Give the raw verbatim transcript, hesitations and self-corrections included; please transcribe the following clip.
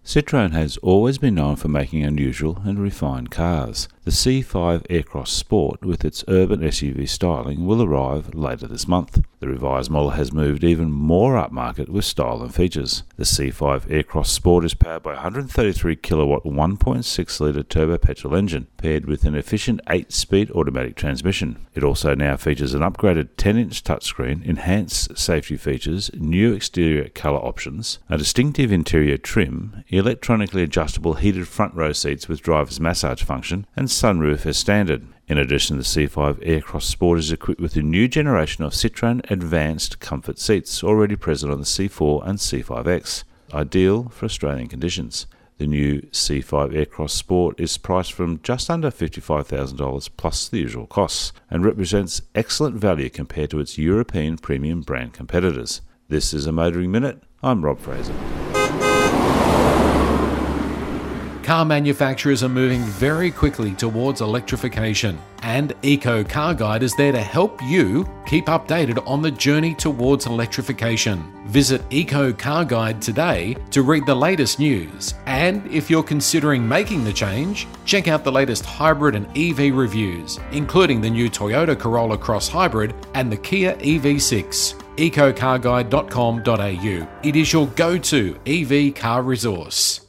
Citroën has always been known for making unusual and refined cars. The C five Aircross Sport, with its urban S U V styling, will arrive later this month. The revised model has moved even more upmarket with style and features. The C five Aircross Sport is powered by a one hundred thirty-three kilowatt one point six litre turbo petrol engine, paired with an efficient eight speed automatic transmission. It also now features an upgraded ten inch touchscreen, enhanced safety features, new exterior colour options, a distinctive interior trim, electronically adjustable heated front row seats with driver's massage function, and sunroof as standard. In addition, the C five Aircross Sport is equipped with a new generation of Citroën Advanced Comfort seats, already present on the C four and C five X, ideal for Australian conditions. The new C five Aircross Sport is priced from just under fifty-five thousand dollars plus the usual costs, and represents excellent value compared to its European premium brand competitors. This is a Motoring Minute. I'm Rob Fraser. Car manufacturers are moving very quickly towards electrification, and Eco Car Guide is there to help you keep updated on the journey towards electrification. Visit Eco Car Guide today to read the latest news, and if you're considering making the change, check out the latest hybrid and E V reviews, including the new Toyota Corolla Cross Hybrid and the Kia E V six. eco car guide dot com dot a u. It is your go-to E V car resource.